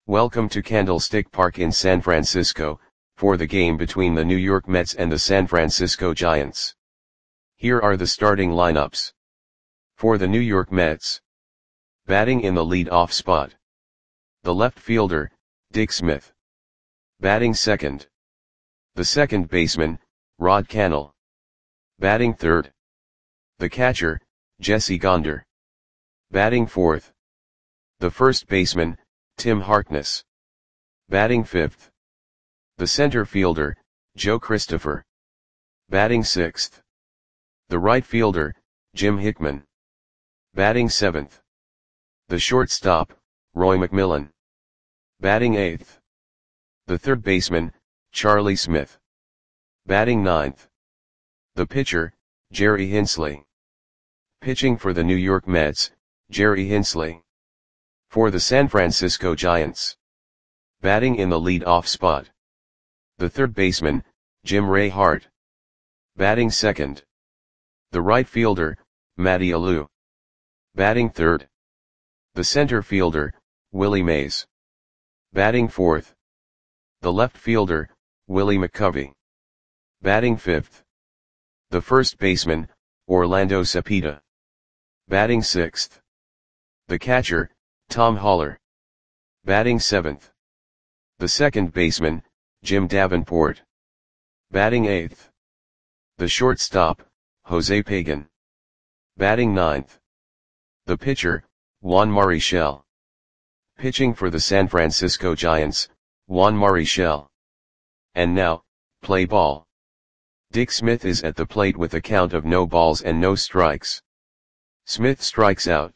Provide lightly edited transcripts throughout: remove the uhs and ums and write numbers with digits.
Welcome to Candlestick Park in San Francisco, for the game between the New York Mets and the San Francisco Giants. Here are the starting lineups. For the New York Mets. Batting in the lead-off spot. The left fielder, Dick Smith. Batting second. The second baseman, Rod Cannell. Batting third. The catcher, Jesse Gonder. Batting fourth. The first baseman, Tim Harkness. Batting fifth. The center fielder, Joe Christopher. Batting sixth. The right fielder, Jim Hickman. Batting seventh. The shortstop, Roy McMillan. Batting eighth. The third baseman, Charlie Smith. Batting ninth. The pitcher, Jerry Hinsley. Pitching for the New York Mets, Jerry Hinsley. For the San Francisco Giants. Batting in the lead-off spot. The third baseman, Jim Ray Hart. Batting second. The right fielder, Matty Alou. Batting third. The center fielder, Willie Mays. Batting fourth. The left fielder, Willie McCovey. Batting fifth. The first baseman, Orlando Cepeda. Batting sixth. The catcher, Tom Haller. Batting seventh. The second baseman, Jim Davenport. Batting eighth. The shortstop, Jose Pagan. Batting ninth. The pitcher, Juan Marichal. Pitching for the San Francisco Giants, Juan Marichal. And now, play ball. Dick Smith is at the plate with a count of no balls and no strikes. Smith strikes out.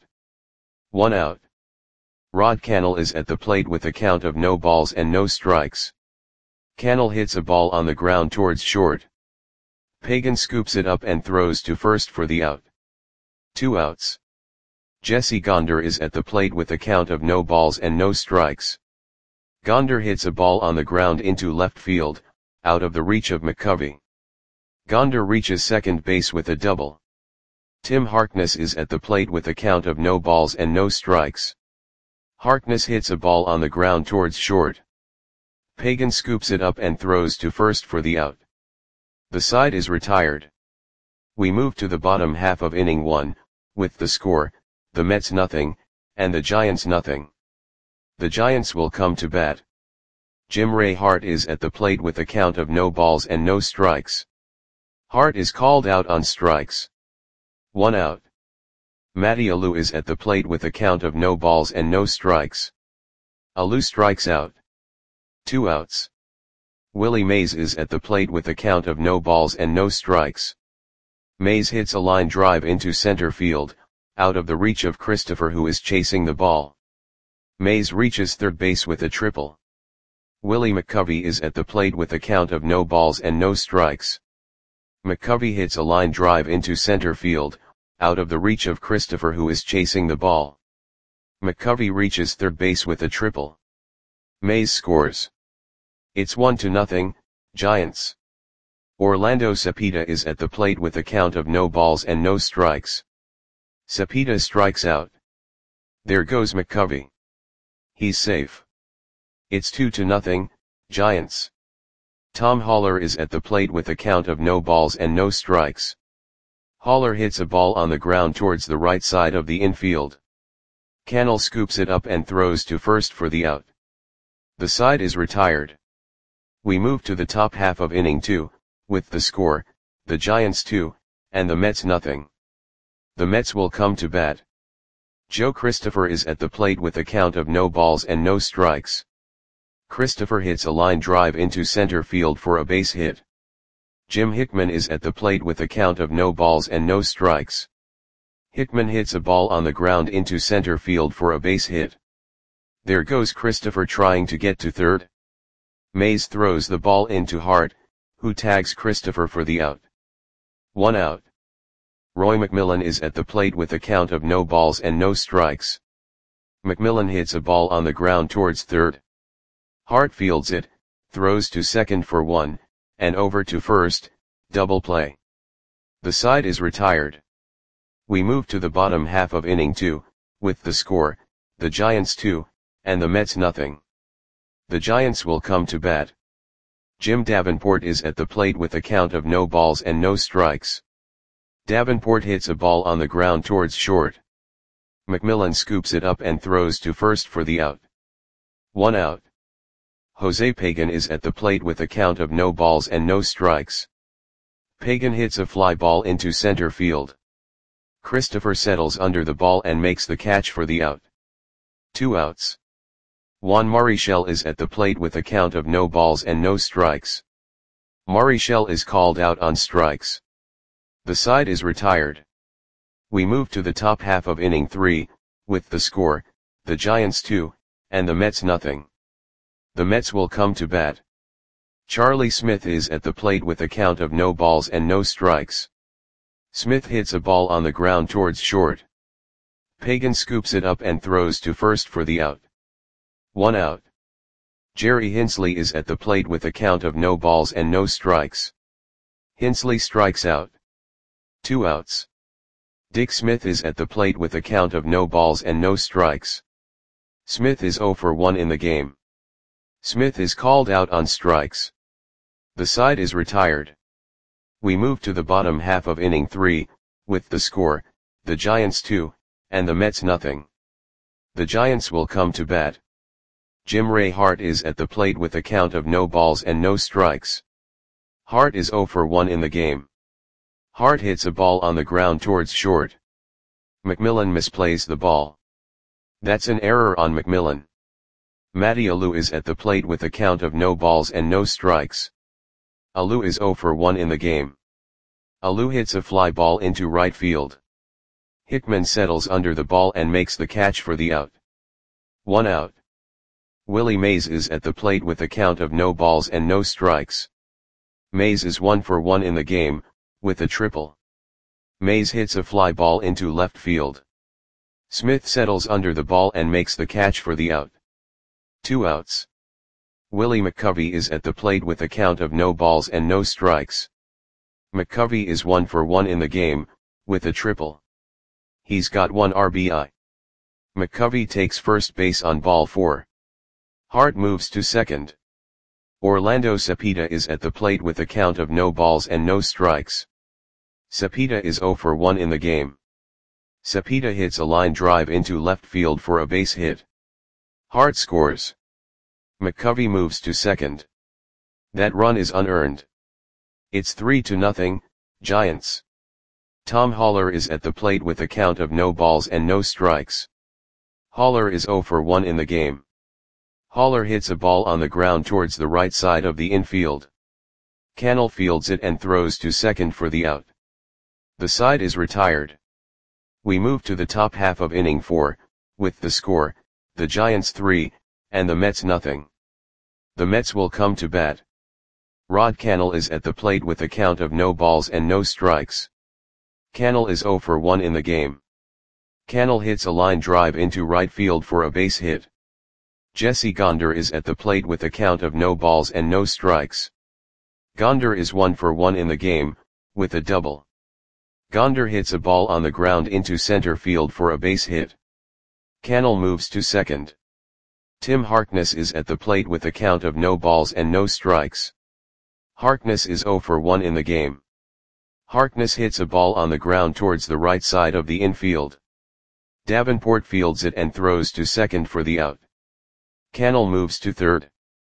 1 out. Rod Cannell is at the plate with a count of no balls and no strikes. Cannell hits a ball on the ground towards short. Pagan scoops it up and throws to first for the out. 2 outs. Jesse Gonder is at the plate with a count of no balls and no strikes. Gonder hits a ball on the ground into left field, out of the reach of McCovey. Gonder reaches second base with a double. Tim Harkness is at the plate with a count of no balls and no strikes. Harkness hits a ball on the ground towards short. Pagan scoops it up and throws to first for the out. The side is retired. We move to the bottom half of inning 1, with the score, the Mets nothing, and the Giants nothing. The Giants will come to bat. Jim Ray Hart is at the plate with a count of no balls and no strikes. Hart is called out on strikes. 1 out. Matty Alou is at the plate with a count of no balls and no strikes. Alou strikes out. 2 outs. Willie Mays is at the plate with a count of no balls and no strikes. Mays hits a line drive into center field, out of the reach of Christopher, who is chasing the ball. Mays reaches third base with a triple. Willie McCovey is at the plate with a count of no balls and no strikes. McCovey hits a line drive into center field, out of the reach of Christopher, who is chasing the ball. McCovey reaches third base with a triple. Mays scores. It's 1-0, Giants. Orlando Cepeda is at the plate with a count of no balls and no strikes. Cepeda strikes out. There goes McCovey. He's safe. It's 2-0, Giants. Tom Haller is at the plate with a count of no balls and no strikes. Haller hits a ball on the ground towards the right side of the infield. Cannell scoops it up and throws to first for the out. The side is retired. We move to the top half of inning 2, with the score, the Giants 2, and the Mets nothing. The Mets will come to bat. Joe Christopher is at the plate with a count of no balls and no strikes. Christopher hits a line drive into center field for a base hit. Jim Hickman is at the plate with a count of no balls and no strikes. Hickman hits a ball on the ground into center field for a base hit. There goes Christopher trying to get to third. Mays throws the ball into Hart, who tags Christopher for the out. 1 out. Roy McMillan is at the plate with a count of no balls and no strikes. McMillan hits a ball on the ground towards third. Hart fields it, throws to second for 1, and over to first, double play. The side is retired. We move to the bottom half of inning 2, with the score, the Giants 2, and the Mets nothing. The Giants will come to bat. Jim Davenport is at the plate with a count of no balls and no strikes. Davenport hits a ball on the ground towards short. McMillan scoops it up and throws to first for the out. 1 out. Jose Pagan is at the plate with a count of no balls and no strikes. Pagan hits a fly ball into center field. Christopher settles under the ball and makes the catch for the out. 2 outs. Juan Marichal is at the plate with a count of no balls and no strikes. Marichal is called out on strikes. The side is retired. We move to the top half of inning 3, with the score, the Giants 2, and the Mets nothing. The Mets will come to bat. Charlie Smith is at the plate with a count of no balls and no strikes. Smith hits a ball on the ground towards short. Pagan scoops it up and throws to first for the out. 1 out. Jerry Hinsley is at the plate with a count of no balls and no strikes. Hinsley strikes out. 2 outs. Dick Smith is at the plate with a count of no balls and no strikes. Smith is 0 for 1 in the game. Smith is called out on strikes. The side is retired. We move to the bottom half of inning 3, with the score, the Giants 2, and the Mets nothing. The Giants will come to bat. Jim Ray Hart is at the plate with a count of no balls and no strikes. Hart is 0 for 1 in the game. Hart hits a ball on the ground towards short. McMillan misplays the ball. That's an error on McMillan. Matty Alou is at the plate with a count of no balls and no strikes. Alou is 0 for 1 in the game. Alou hits a fly ball into right field. Hickman settles under the ball and makes the catch for the out. 1 out. Willie Mays is at the plate with a count of no balls and no strikes. Mays is 1 for 1 in the game, with a triple. Mays hits a fly ball into left field. Smith settles under the ball and makes the catch for the out. 2 outs. Willie McCovey is at the plate with a count of no balls and no strikes. McCovey is 1 for 1 in the game, with a triple. He's got 1 RBI. McCovey takes first base on ball 4. Hart moves to second. Orlando Cepeda is at the plate with a count of no balls and no strikes. Cepeda is 0 for 1 in the game. Cepeda hits a line drive into left field for a base hit. Hart scores. McCovey moves to second. That run is unearned. It's 3-0, Giants. Tom Haller is at the plate with a count of no balls and no strikes. Haller is 0 for 1 in the game. Haller hits a ball on the ground towards the right side of the infield. Cannell fields it and throws to second for the out. The side is retired. We move to the top half of inning 4, with the score, the Giants 3, and the Mets nothing. The Mets will come to bat. Rod Cannell is at the plate with a count of no balls and no strikes. Cannell is 0 for 1 in the game. Cannell hits a line drive into right field for a base hit. Jesse Gonder is at the plate with a count of no balls and no strikes. Gonder is 1 for 1 in the game, with a double. Gonder hits a ball on the ground into center field for a base hit. Cannell moves to second. Tim Harkness is at the plate with a count of no balls and no strikes. Harkness is 0 for 1 in the game. Harkness hits a ball on the ground towards the right side of the infield. Davenport fields it and throws to second for the out. Cannell moves to third.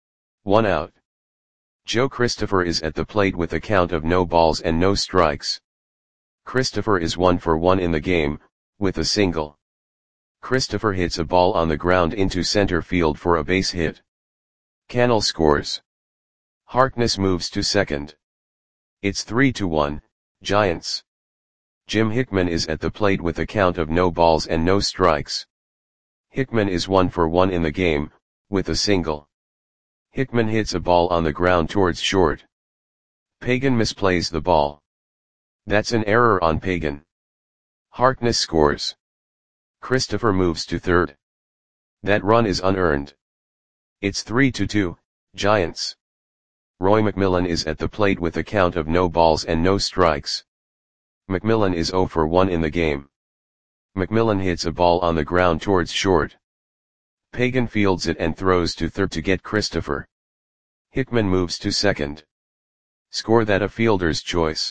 1 out. Joe Christopher is at the plate with a count of no balls and no strikes. Christopher is 1 for 1 in the game, with a single. Christopher hits a ball on the ground into center field for a base hit. Cannell scores. Harkness moves to second. It's 3-1, Giants. Jim Hickman is at the plate with a count of no balls and no strikes. Hickman is 1 for 1 in the game, with a single. Hickman hits a ball on the ground towards short. Pagan misplays the ball. That's an error on Pagan. Harkness scores. Christopher moves to third. That run is unearned. It's 3-2, Giants. Roy McMillan is at the plate with a count of no balls and no strikes. McMillan is 0 for 1 in the game. McMillan hits a ball on the ground towards short. Pagan fields it and throws to third to get Christopher. Hickman moves to second. Score that a fielder's choice.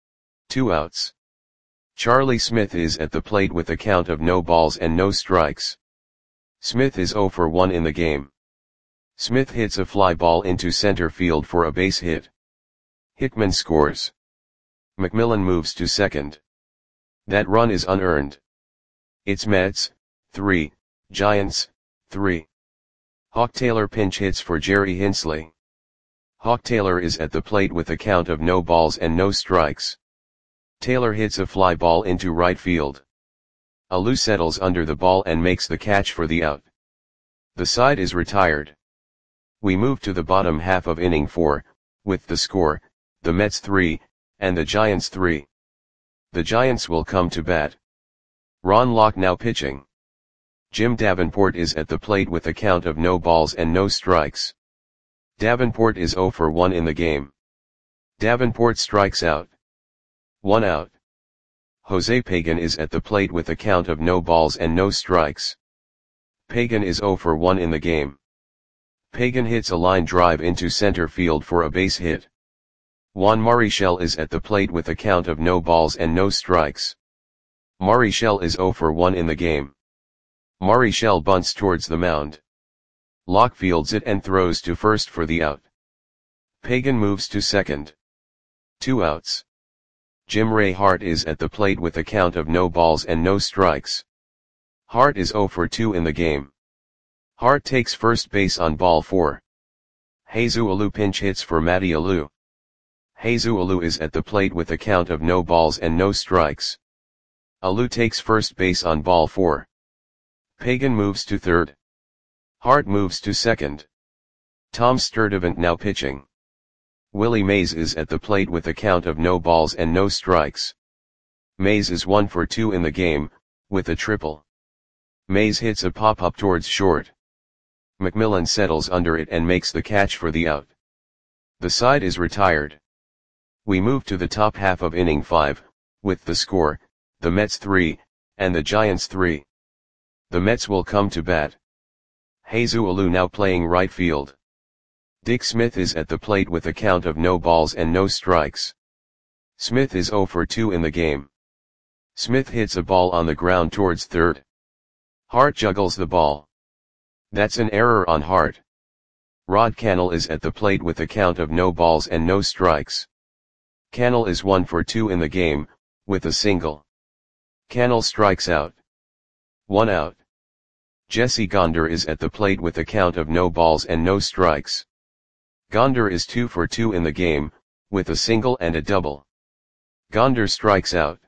2 outs. Charlie Smith is at the plate with a count of no balls and no strikes. Smith is 0 for 1 in the game. Smith hits a fly ball into center field for a base hit. Hickman scores. McMillan moves to second. That run is unearned. It's Mets, 3, Giants, 3. Hawk Taylor pinch hits for Jerry Hinsley. Hawk Taylor is at the plate with a count of no balls and no strikes. Taylor hits a fly ball into right field. Alou settles under the ball and makes the catch for the out. The side is retired. We move to the bottom half of inning 4, with the score, the Mets 3, and the Giants 3. The Giants will come to bat. Ron Locke now pitching. Jim Davenport is at the plate with a count of no balls and no strikes. Davenport is 0 for 1 in the game. Davenport strikes out. 1 out. Jose Pagan is at the plate with a count of no balls and no strikes. Pagan is 0 for 1 in the game. Pagan hits a line drive into center field for a base hit. Juan Marichal is at the plate with a count of no balls and no strikes. Marichal is 0 for 1 in the game. Marichal bunts towards the mound. Locke fields it and throws to first for the out. Pagan moves to second. 2 outs. Jim Ray Hart is at the plate with a count of no balls and no strikes. Hart is 0 for 2 in the game. Hart takes first base on ball 4. Jesus Alou pinch hits for Matty Alou. Jesus Alou is at the plate with a count of no balls and no strikes. Alou takes first base on ball 4. Pagan moves to third. Hart moves to second. Tom Sturdivant now pitching. Willie Mays is at the plate with a count of no balls and no strikes. Mays is 1 for 2 in the game, with a triple. Mays hits a pop-up towards short. McMillan settles under it and makes the catch for the out. The side is retired. We move to the top half of inning 5, with the score, the Mets 3, and the Giants 3. The Mets will come to bat. Jesus Alou now playing right field. Dick Smith is at the plate with a count of no balls and no strikes. Smith is 0 for 2 in the game. Smith hits a ball on the ground towards third. Hart juggles the ball. That's an error on Hart. Rod Cannell is at the plate with a count of no balls and no strikes. Cannell is 1 for 2 in the game, with a single. Cannell strikes out. 1 out. Jesse Gonder is at the plate with a count of no balls and no strikes. Gonder is 2 for 2 in the game, with a single and a double. Gonder strikes out.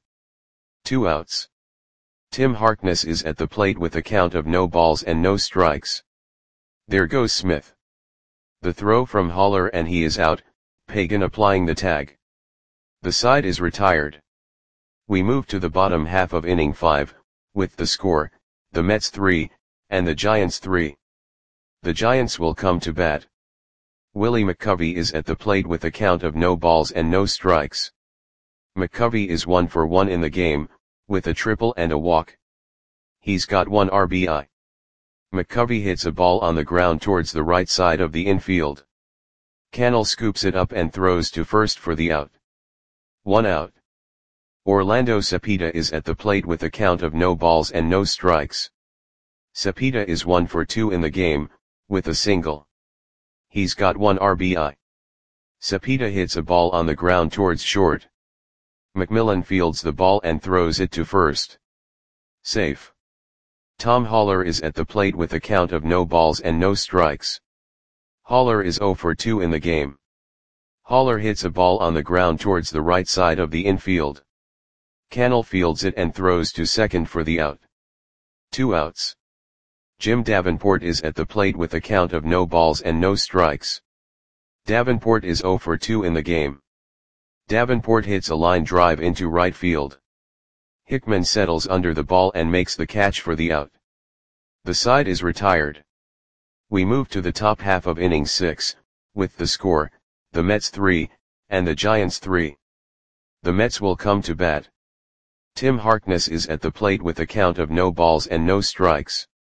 2 outs. Tim Harkness is at the plate with a count of no balls and no strikes. There goes Smith. The throw from Haller and he is out, Pagan applying the tag. The side is retired. We move to the bottom half of inning 5, with the score, the Mets 3, and the Giants 3. The Giants will come to bat. Willie McCovey is at the plate with a count of no balls and no strikes. McCovey is 1 for 1 in the game, with a triple and a walk. He's got 1 RBI. McCovey hits a ball on the ground towards the right side of the infield. Cannell scoops it up and throws to first for the out. 1 out. Orlando Cepeda is at the plate with a count of no balls and no strikes. Cepeda is 1 for 2 in the game, with a single. He's got 1 RBI. Cepeda hits a ball on the ground towards short. McMillan fields the ball and throws it to first. Safe. Tom Haller is at the plate with a count of no balls and no strikes. Haller is 0 for 2 in the game. Haller hits a ball on the ground towards the right side of the infield. Cannell fields it and throws to second for the out. 2 outs. Jim Davenport is at the plate with a count of no balls and no strikes. Davenport is 0 for 2 in the game. Davenport hits a line drive into right field. Hickman settles under the ball and makes the catch for the out. The side is retired. We move to the top half of inning 6, with the score, the Mets 3, and the Giants 3. The Mets will come to bat. Tim Harkness is at the plate with a count of no balls and no strikes.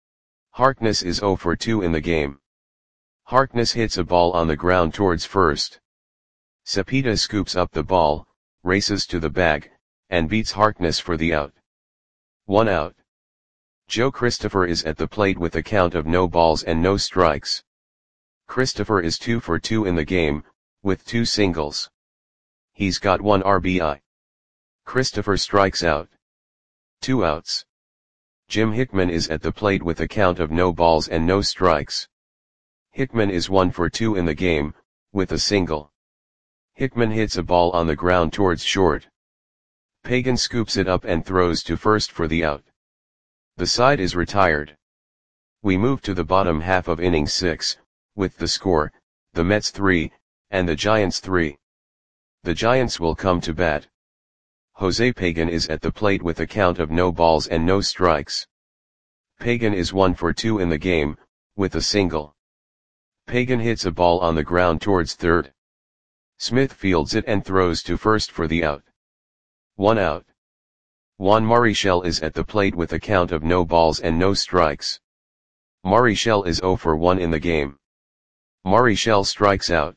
Harkness is 0 for 2 in the game. Harkness hits a ball on the ground towards first. Cepeda scoops up the ball, races to the bag, and beats Harkness for the out. 1 out. Joe Christopher is at the plate with a count of no balls and no strikes. Christopher is 2 for 2 in the game, with 2 singles. He's got 1 RBI. Christopher strikes out. 2 outs. Jim Hickman is at the plate with a count of no balls and no strikes. Hickman is 1 for 2 in the game, with a single. Hickman hits a ball on the ground towards short. Pagan scoops it up and throws to first for the out. The side is retired. We move to the bottom half of inning 6, with the score, the Mets 3, and the Giants 3. The Giants will come to bat. Jose Pagan is at the plate with a count of no balls and no strikes. Pagan is 1 for 2 in the game, with a single. Pagan hits a ball on the ground towards third. Smith fields it and throws to first for the out. 1 out. Juan Marichal is at the plate with a count of no balls and no strikes. Marichal is 0 for 1 in the game. Marichal strikes out.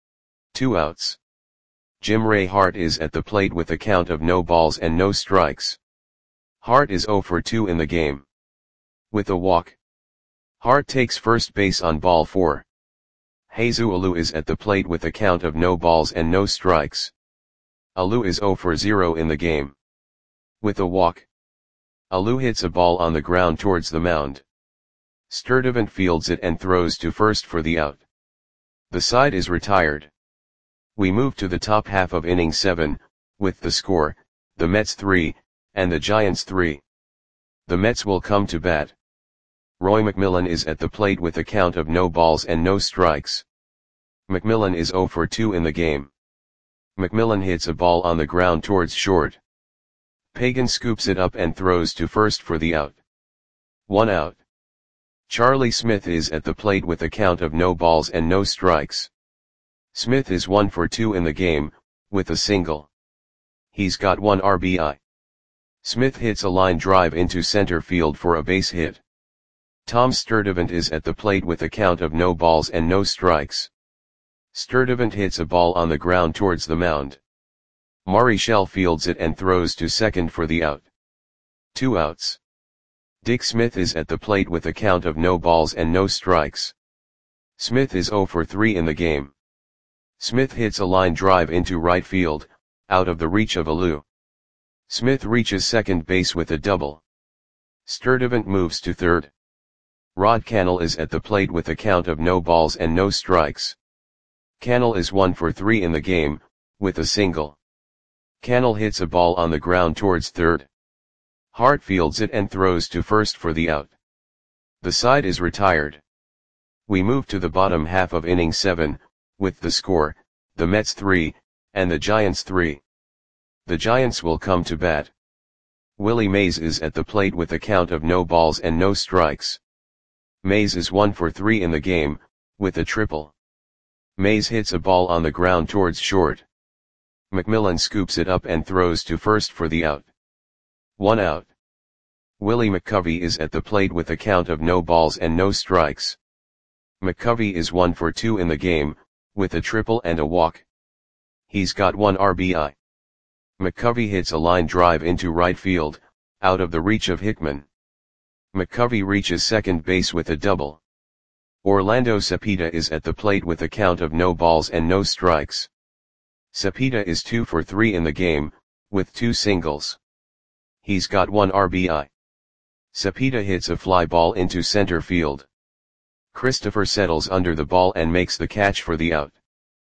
2 outs. Jim Ray Hart is at the plate with a count of no balls and no strikes. Hart is 0 for 2 in the game. With a walk. Hart takes first base on ball 4. Jesus Alou is at the plate with a count of no balls and no strikes. Alou is 0 for 0 in the game. With a walk. Alou hits a ball on the ground towards the mound. Sturdivant fields it and throws to first for the out. The side is retired. We move to the top half of inning 7, with the score, the Mets 3, and the Giants 3. The Mets will come to bat. Roy McMillan is at the plate with a count of no balls and no strikes. McMillan is 0 for 2 in the game. McMillan hits a ball on the ground towards short. Pagan scoops it up and throws to first for the out. 1 out. Charlie Smith is at the plate with a count of no balls and no strikes. Smith is 1 for 2 in the game, with a single. He's got 1 RBI. Smith hits a line drive into center field for a base hit. Tom Sturdivant is at the plate with a count of no balls and no strikes. Sturdivant hits a ball on the ground towards the mound. Marichal fields it and throws to second for the out. 2 outs. Dick Smith is at the plate with a count of no balls and no strikes. Smith is 0 for 3 in the game. Smith hits a line drive into right field, out of the reach of Alou. Smith reaches second base with a double. Sturdivant moves to third. Rod Cannell is at the plate with a count of no balls and no strikes. Cannell is 1 for 3 in the game, with a single. Cannell hits a ball on the ground towards third. Hart fields it and throws to first for the out. The side is retired. We move to the bottom half of inning 7, with the score, the Mets 3, and the Giants 3. The Giants will come to bat. Willie Mays is at the plate with a count of no balls and no strikes. Mays is 1 for 3 in the game, with a triple. Mays hits a ball on the ground towards short. McMillan scoops it up and throws to first for the out. 1 out. Willie McCovey is at the plate with a count of no balls and no strikes. McCovey is 1 for 2 in the game, with a triple and a walk. He's got 1 RBI. McCovey hits a line drive into right field, out of the reach of Hickman. McCovey reaches second base with a double. Orlando Cepeda is at the plate with a count of no balls and no strikes. Cepeda is 2 for 3 in the game, with 2 singles. He's got 1 RBI. Cepeda hits a fly ball into center field. Christopher settles under the ball and makes the catch for the out.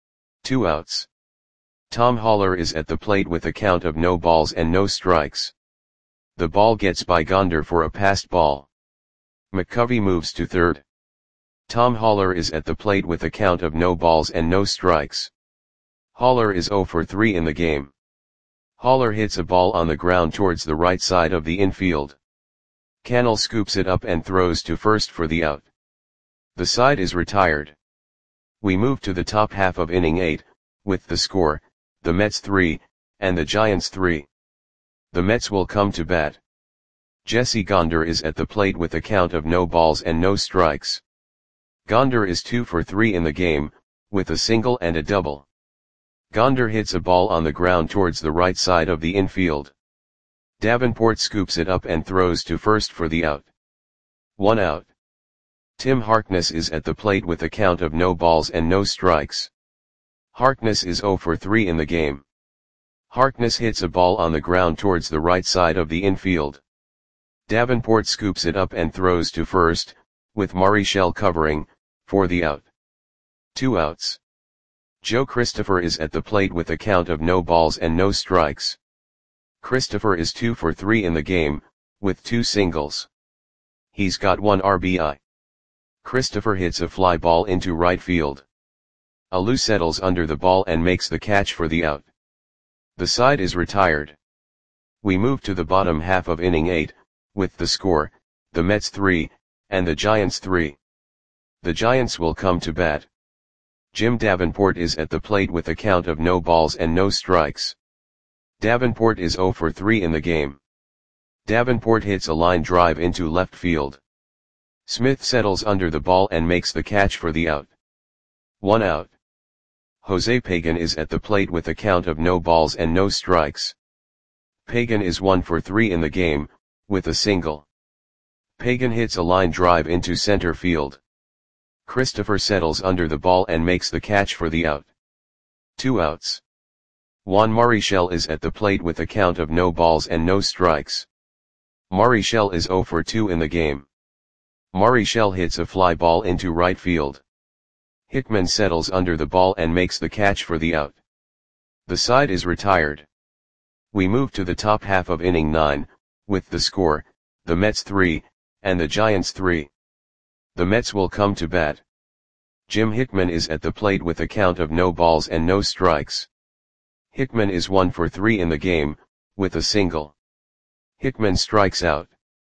2 outs. Tom Haller is at the plate with a count of no balls and no strikes. The ball gets by Gonder for a passed ball. McCovey moves to third. Tom Haller is at the plate with a count of no balls and no strikes. Haller is 0 for 3 in the game. Haller hits a ball on the ground towards the right side of the infield. Cannell scoops it up and throws to first for the out. The side is retired. We move to the top half of inning 8, with the score, the Mets 3, and the Giants 3. The Mets will come to bat. Jesse Gonder is at the plate with a count of no balls and no strikes. Gonder is 2 for 3 in the game, with a single and a double. Gonder hits a ball on the ground towards the right side of the infield. Davenport scoops it up and throws to first for the out. 1 out. Tim Harkness is at the plate with a count of no balls and no strikes. Harkness is 0 for 3 in the game. Harkness hits a ball on the ground towards the right side of the infield. Davenport scoops it up and throws to first, with Marichal covering, for the out. 2 outs. Joe Christopher is at the plate with a count of no balls and no strikes. Christopher is 2 for 3 in the game, with 2 singles. He's got 1 RBI. Christopher hits a fly ball into right field. Alou settles under the ball and makes the catch for the out. The side is retired. We move to the bottom half of inning 8, with the score, the Mets 3, and the Giants 3. The Giants will come to bat. Jim Davenport is at the plate with a count of no balls and no strikes. Davenport is 0 for 3 in the game. Davenport hits a line drive into left field. Smith settles under the ball and makes the catch for the out. 1 out. Jose Pagan is at the plate with a count of no balls and no strikes. Pagan is 1 for 3 in the game, with a single. Pagan hits a line drive into center field. Christopher settles under the ball and makes the catch for the out. 2 outs. Juan Marichal is at the plate with a count of no balls and no strikes. Marichal is 0 for 2 in the game. Marichal hits a fly ball into right field. Hickman settles under the ball and makes the catch for the out. The side is retired. We move to the top half of inning 9, with the score, the Mets 3, and the Giants 3. The Mets will come to bat. Jim Hickman is at the plate with a count of no balls and no strikes. Hickman is 1 for 3 in the game, with a single. Hickman strikes out.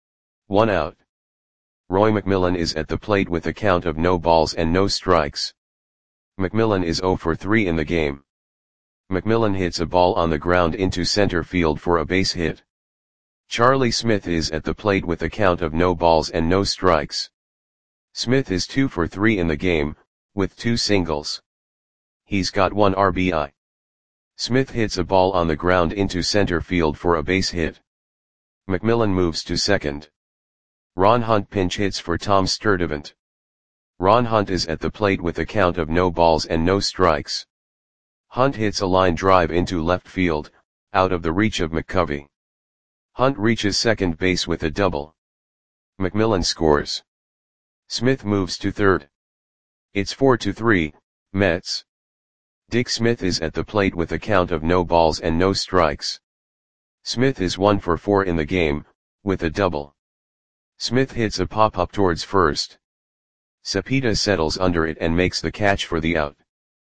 1 out. Roy McMillan is at the plate with a count of no balls and no strikes. McMillan is 0 for 3 in the game. McMillan hits a ball on the ground into center field for a base hit. Charlie Smith is at the plate with a count of no balls and no strikes. Smith is 2 for 3 in the game, with 2 singles. He's got 1 RBI. Smith hits a ball on the ground into center field for a base hit. McMillan moves to second. Ron Hunt pinch hits for Tom Sturdivant. Ron Hunt is at the plate with a count of no balls and no strikes. Hunt hits a line drive into left field, out of the reach of McCovey. Hunt reaches second base with a double. McMillan scores. Smith moves to third. It's 4-3, Mets. Dick Smith is at the plate with a count of no balls and no strikes. Smith is 1 for 4 in the game, with a double. Smith hits a pop-up towards first. Cepeda settles under it and makes the catch for the out.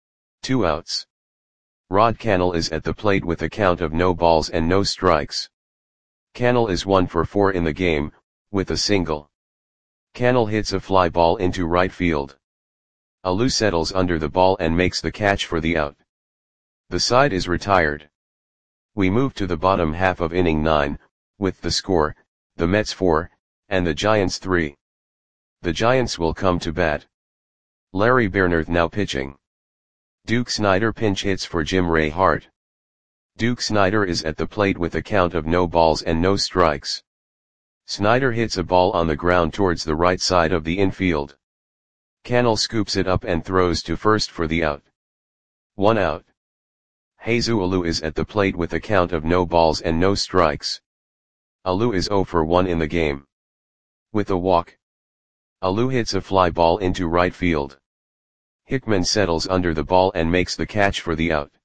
2 outs. Rod Cannell is at the plate with a count of no balls and no strikes. Cannell is 1 for 4 in the game, with a single. Cannell hits a fly ball into right field. Alou settles under the ball and makes the catch for the out. The side is retired. We move to the bottom half of inning 9, with the score, the Mets 4, and the Giants 3. The Giants will come to bat. Larry Bernerth now pitching. Duke Snider pinch hits for Jim Ray Hart. Duke Snider is at the plate with a count of no balls and no strikes. Snider hits a ball on the ground towards the right side of the infield. Cannell scoops it up and throws to first for the out. 1 out. Jesus Alou is at the plate with a count of no balls and no strikes. Alou is 0 for 1 in the game. With a walk. Alou hits a fly ball into right field. Hickman settles under the ball and makes the catch for the out.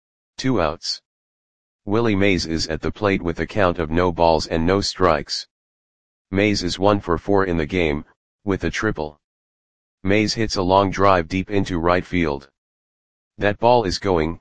2 outs. Willie Mays is at the plate with a count of no balls and no strikes. Mays is 1 for 4 in the game, with a triple. Mays hits a long drive deep into right field. That ball is gone.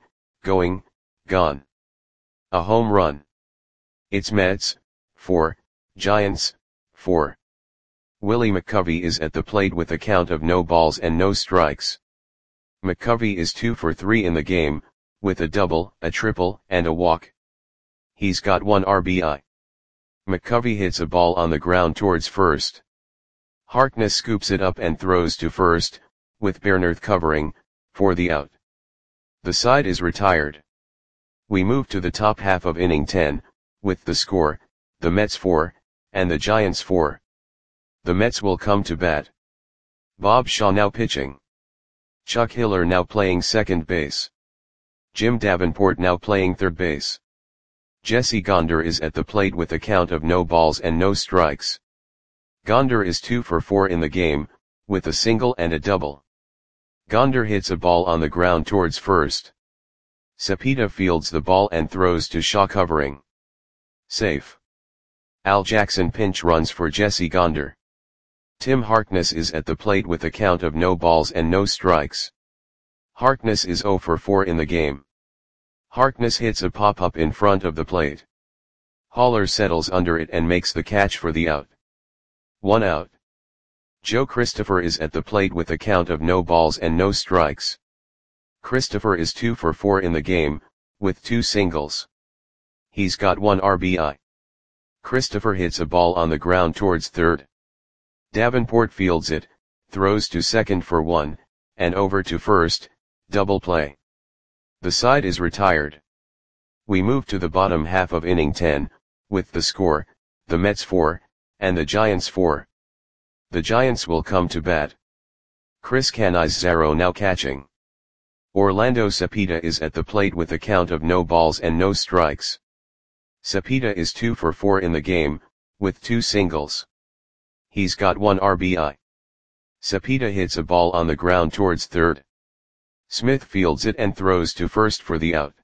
A home run. It's Mets 4, Giants 4. Willie McCovey is at the plate with a count of no balls and no strikes. McCovey is 2 for 3 in the game, with a double, a triple, and a walk. He's got 1 RBI. McCovey hits a ball on the ground towards first. Harkness scoops it up and throws to first, with Bernerth covering, for the out. The side is retired. We move to the top half of inning 10, with the score, the Mets 4, and the Giants 4. The Mets will come to bat. Bob Shaw now pitching. Chuck Hiller now playing second base. Jim Davenport now playing third base. Jesse Gonder is at the plate with a count of no balls and no strikes. Gonder is 2 for 4 in the game, with a single and a double. Gonder hits a ball on the ground towards first. Cepeda fields the ball and throws to Shaw covering. Safe. Al Jackson pinch runs for Jesse Gonder. Tim Harkness is at the plate with a count of no balls and no strikes. Harkness is 0 for 4 in the game. Harkness hits a pop-up in front of the plate. Haller settles under it and makes the catch for the out. 1 out. Joe Christopher is at the plate with a count of no balls and no strikes. Christopher is 2 for 4 in the game, with 2 singles. He's got 1 RBI. Christopher hits a ball on the ground towards third. Davenport fields it, throws to second for 1, and over to first, double play. The side is retired. We move to the bottom half of inning 10, with the score, the Mets 4, and the Giants 4. The Giants will come to bat. Chris Cannizzaro now catching. Orlando Cepeda is at the plate with a count of no balls and no strikes. Cepeda is 2 for 4 in the game, with 2 singles. He's got 1 RBI. Cepeda hits a ball on the ground towards third. Smith fields it and throws to first for the out.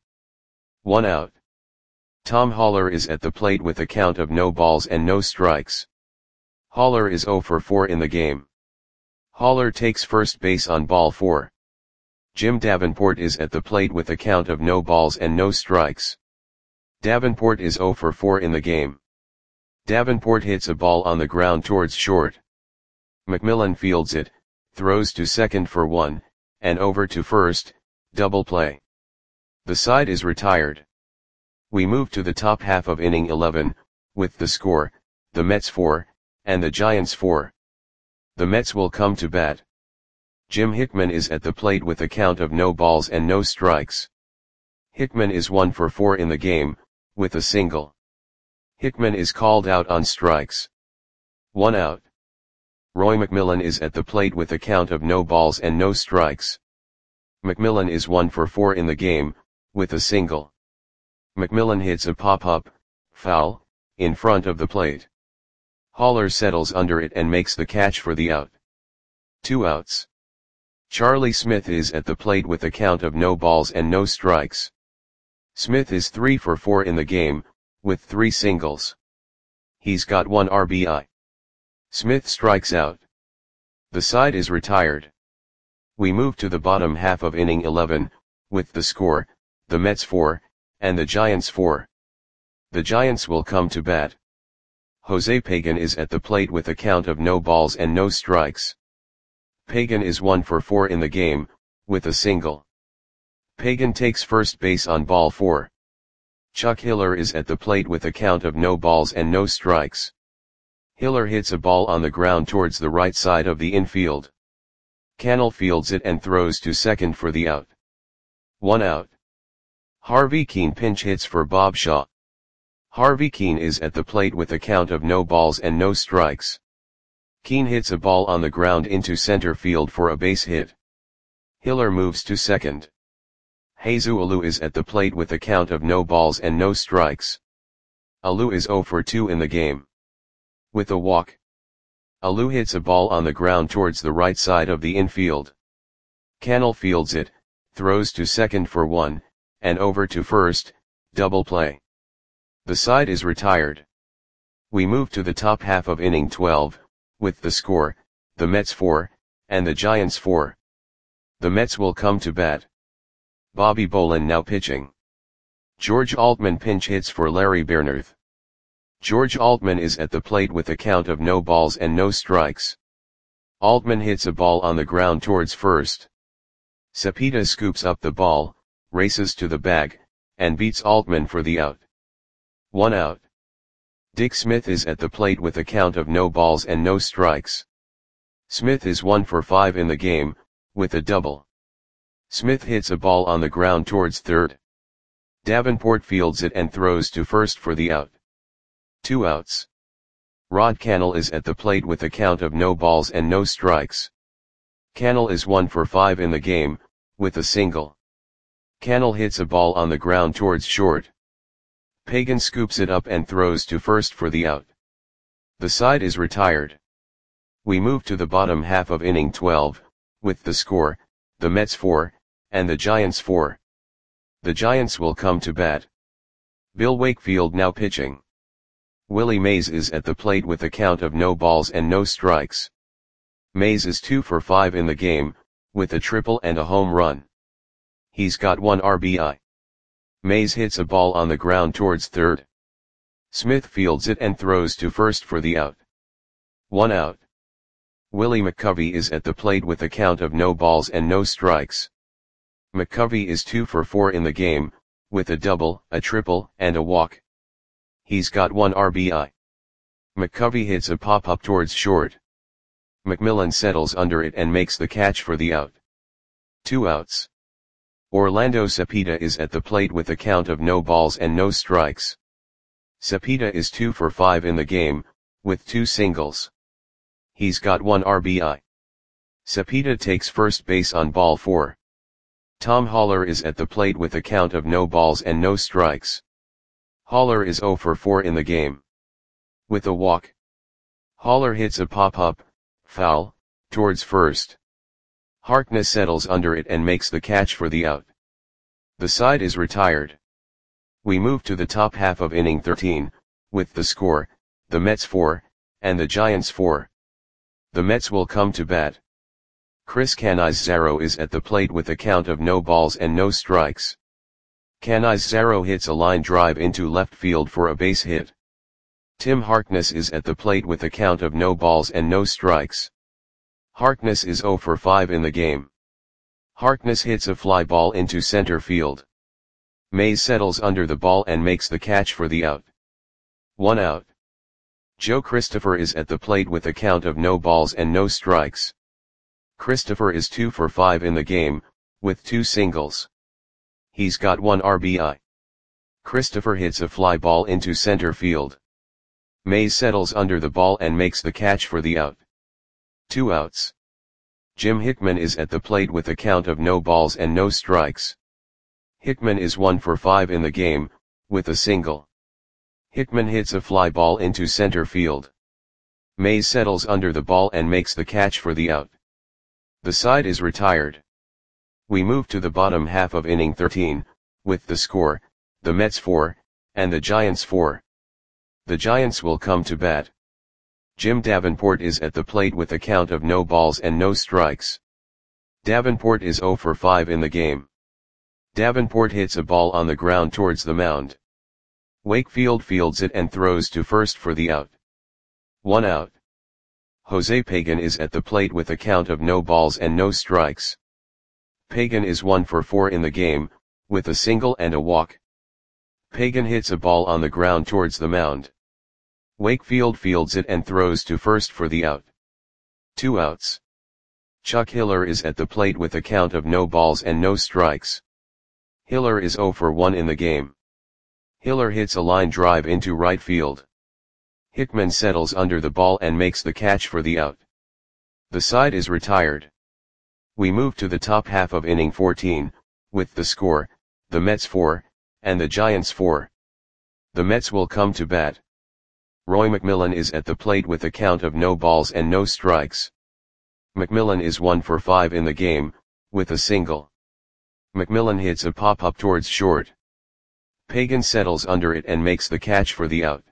1 out. Tom Haller is at the plate with a count of no balls and no strikes. Haller is 0 for 4 in the game. Haller takes first base on ball 4. Jim Davenport is at the plate with a count of no balls and no strikes. Davenport is 0 for 4 in the game. Davenport hits a ball on the ground towards short. McMillan fields it, throws to second for 1, and over to first, double play. The side is retired. We move to the top half of inning 11, with the score, the Mets 4, and the Giants 4. The Mets will come to bat. Jim Hickman is at the plate with a count of no balls and no strikes. Hickman is 1 for 4 in the game, with a single. Hickman is called out on strikes. 1 out. Roy McMillan is at the plate with a count of no balls and no strikes. McMillan is 1 for 4 in the game, with a single. McMillan hits a pop-up, foul, in front of the plate. Haller settles under it and makes the catch for the out. 2 outs. Charlie Smith is at the plate with a count of no balls and no strikes. Smith is 3 for 4 in the game, with 3 singles. He's got 1 RBI. Smith strikes out. The side is retired. We move to the bottom half of inning 11, with the score, the Mets 4, and the Giants 4. The Giants will come to bat. Jose Pagan is at the plate with a count of no balls and no strikes. Pagan is 1 for 4 in the game, with a single. Pagan takes first base on ball 4. Chuck Hiller is at the plate with a count of no balls and no strikes. Hiller hits a ball on the ground towards the right side of the infield. Cannell fields it and throws to second for the out. 1 out. Harvey Keene pinch hits for Bob Shaw. Harvey Keene is at the plate with a count of no balls and no strikes. Keene hits a ball on the ground into center field for a base hit. Hiller moves to second. Jesus Alou is at the plate with a count of no balls and no strikes. Alou is 0 for 2 in the game. With a walk. Alou hits a ball on the ground towards the right side of the infield. Cannell fields it, throws to second for 1, and over to first, double play. The side is retired. We move to the top half of inning 12, with the score, the Mets 4, and the Giants 4. The Mets will come to bat. Bobby Bolin now pitching. George Altman pinch hits for Larry Bernerth. George Altman is at the plate with a count of no balls and no strikes. Altman hits a ball on the ground towards first. Cepeda scoops up the ball, races to the bag, and beats Altman for the out. 1 out. Dick Smith is at the plate with a count of no balls and no strikes. Smith is 1 for 5 in the game, with a double. Smith hits a ball on the ground towards third. Davenport fields it and throws to first for the out. 2 outs. Rod Cannell is at the plate with a count of no balls and no strikes. Cannell is 1 for 5 in the game, with a single. Cannell hits a ball on the ground towards short. Pagan scoops it up and throws to first for the out. The side is retired. We move to the bottom half of inning 12, with the score, the Mets 4, and the Giants 4. The Giants will come to bat. Bill Wakefield now pitching. Willie Mays is at the plate with a count of no balls and no strikes. Mays is 2 for 5 in the game, with a triple and a home run. He's got 1 RBI. Mays hits a ball on the ground towards third. Smith fields it and throws to first for the out. 1 out. Willie McCovey is at the plate with a count of no balls and no strikes. McCovey is 2 for 4 in the game, with a double, a triple, and a walk. He's got 1 RBI. McCovey hits a pop-up towards short. McMillan settles under it and makes the catch for the out. 2 outs. Orlando Cepeda is at the plate with a count of no balls and no strikes. Cepeda is 2 for 5 in the game, with 2 singles. He's got 1 RBI. Cepeda takes first base on ball 4. Tom Haller is at the plate with a count of no balls and no strikes. Haller is 0 for 4 in the game. With a walk. Haller hits a pop-up, foul, towards first. Harkness settles under it and makes the catch for the out. The side is retired. We move to the top half of inning 13, with the score, the Mets 4, and the Giants 4. The Mets will come to bat. Chris Canizaro is at the plate with a count of no balls and no strikes. Canizaro hits a line drive into left field for a base hit. Tim Harkness is at the plate with a count of no balls and no strikes. Harkness is 0 for 5 in the game. Harkness hits a fly ball into center field. Mays settles under the ball and makes the catch for the out. 1 out. Joe Christopher is at the plate with a count of no balls and no strikes. Christopher is 2 for 5 in the game, with 2 singles. He's got 1 RBI. Christopher hits a fly ball into center field. Mays settles under the ball and makes the catch for the out. 2 outs. Jim Hickman is at the plate with a count of no balls and no strikes. Hickman is 1 for 5 in the game, with a single. Hickman hits a fly ball into center field. Mays settles under the ball and makes the catch for the out. The side is retired. We move to the bottom half of inning 13, with the score, the Mets 4, and the Giants 4. The Giants will come to bat. Jim Davenport is at the plate with a count of no balls and no strikes. Davenport is 0 for 5 in the game. Davenport hits a ball on the ground towards the mound. Wakefield fields it and throws to first for the out. 1 out. Jose Pagan is at the plate with a count of no balls and no strikes. Pagan is 1 for 4 in the game, with a single and a walk. Pagan hits a ball on the ground towards the mound. Wakefield fields it and throws to first for the out. 2 outs. Chuck Hiller is at the plate with a count of no balls and no strikes. Hiller is 0 for 1 in the game. Hiller hits a line drive into right field. Hickman settles under the ball and makes the catch for the out. The side is retired. We move to the top half of inning 14, with the score, the Mets 4, and the Giants 4. The Mets will come to bat. Roy McMillan is at the plate with a count of no balls and no strikes. McMillan is 1 for 5 in the game, with a single. McMillan hits a pop-up towards short. Pagan settles under it and makes the catch for the out.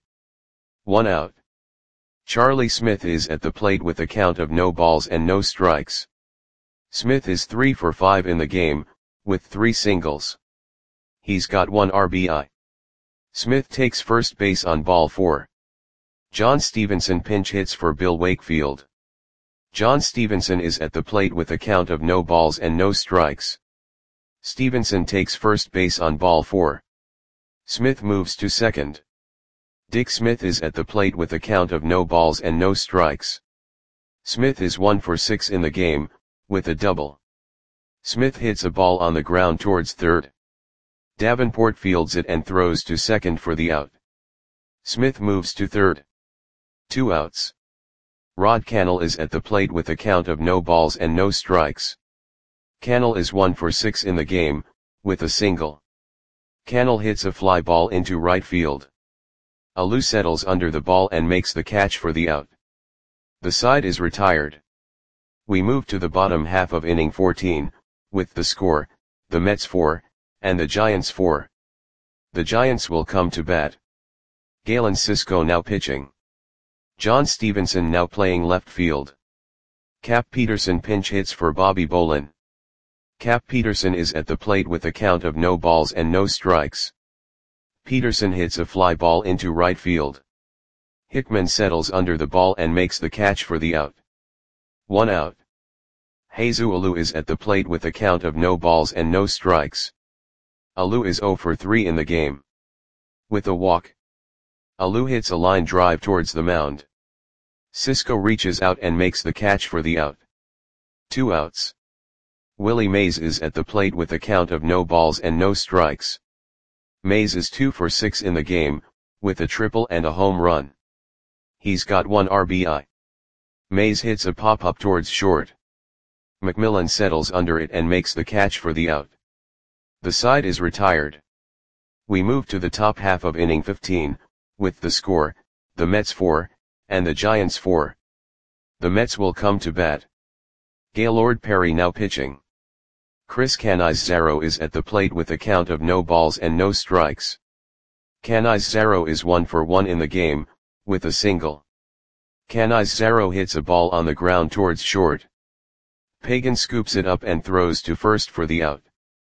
1 out. Charlie Smith is at the plate with a count of no balls and no strikes. Smith is 3 for 5 in the game, with 3 singles. He's got 1 RBI. Smith takes first base on ball 4. John Stevenson pinch hits for Bill Wakefield. John Stevenson is at the plate with a count of no balls and no strikes. Stevenson takes first base on ball 4. Smith moves to second. Dick Smith is at the plate with a count of no balls and no strikes. Smith is 1 for 6 in the game, with a double. Smith hits a ball on the ground towards third. Davenport fields it and throws to second for the out. Smith moves to third. 2 outs. Rod Cannell is at the plate with a count of no balls and no strikes. Cannell is 1 for 6 in the game, with a single. Cannell hits a fly ball into right field. Alou settles under the ball and makes the catch for the out. The side is retired. We move to the bottom half of inning 14, with the score, the Mets 4, and the Giants 4. The Giants will come to bat. Galen Cisco now pitching. John Stevenson now playing left field. Cap Peterson pinch hits for Bobby Bolin. Cap Peterson is at the plate with a count of no balls and no strikes. Peterson hits a fly ball into right field. Hickman settles under the ball and makes the catch for the out. 1 out. Jesus Alou is at the plate with a count of no balls and no strikes. Alou is 0 for 3 in the game. With a walk. Alou hits a line drive towards the mound. Cisco reaches out and makes the catch for the out. 2 outs. Willie Mays is at the plate with a count of no balls and no strikes. Mays is 2 for 6 in the game, with a triple and a home run. He's got 1 RBI. Mays hits a pop-up towards short. McMillan settles under it and makes the catch for the out. The side is retired. We move to the top half of inning 15, with the score, the Mets 4, and the Giants 4. The Mets will come to bat. Gaylord Perry now pitching. Chris Canizaro is at the plate with a count of no balls and no strikes. Canizaro is 1 for 1 in the game, with a single. Canizaro hits a ball on the ground towards short. Pagan scoops it up and throws to first for the out.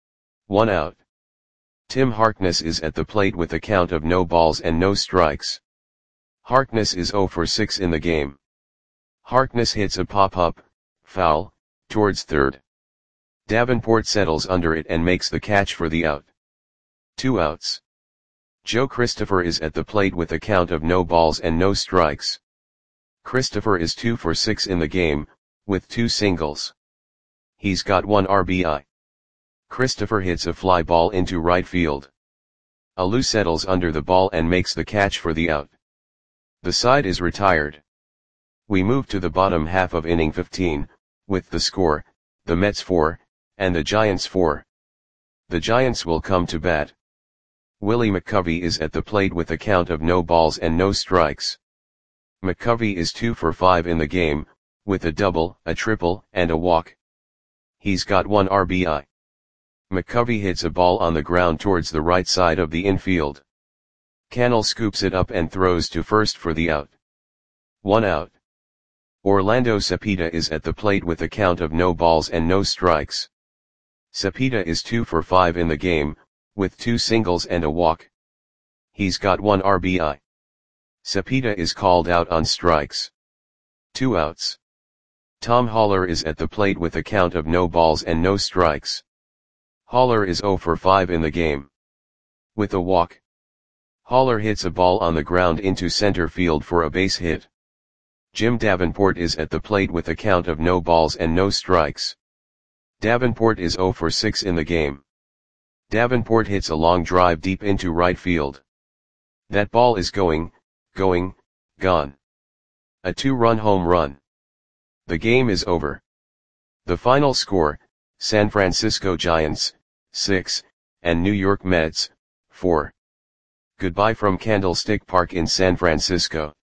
1 out. Tim Harkness is at the plate with a count of no balls and no strikes. Harkness is 0 for 6 in the game. Harkness hits a pop-up, foul, towards third. Davenport settles under it and makes the catch for the out. 2 outs. Joe Christopher is at the plate with a count of no balls and no strikes. Christopher is 2 for 6 in the game, with 2 singles. He's got 1 RBI. Christopher hits a fly ball into right field. Alou settles under the ball and makes the catch for the out. The side is retired. We move to the bottom half of inning 15, with the score, the Mets 4, and the Giants 4. The Giants will come to bat. Willie McCovey is at the plate with a count of no balls and no strikes. McCovey is 2 for 5 in the game, with a double, a triple, and a walk. He's got 1 RBI. McCovey hits a ball on the ground towards the right side of the infield. Cannell scoops it up and throws to first for the out. 1 out. Orlando Cepeda is at the plate with a count of no balls and no strikes. Cepeda is 2 for 5 in the game, with 2 singles and a walk. He's got 1 RBI. Cepeda is called out on strikes. 2 outs. Tom Haller is at the plate with a count of no balls and no strikes. Haller is 0 for 5 in the game. With a walk. Haller hits a ball on the ground into center field for a base hit. Jim Davenport is at the plate with a count of no balls and no strikes. Davenport is 0 for 6 in the game. Davenport hits a long drive deep into right field. That ball is gone. A 2-run home run. The game is over. The final score, San Francisco Giants, 6, and New York Mets, 4. Goodbye from Candlestick Park in San Francisco.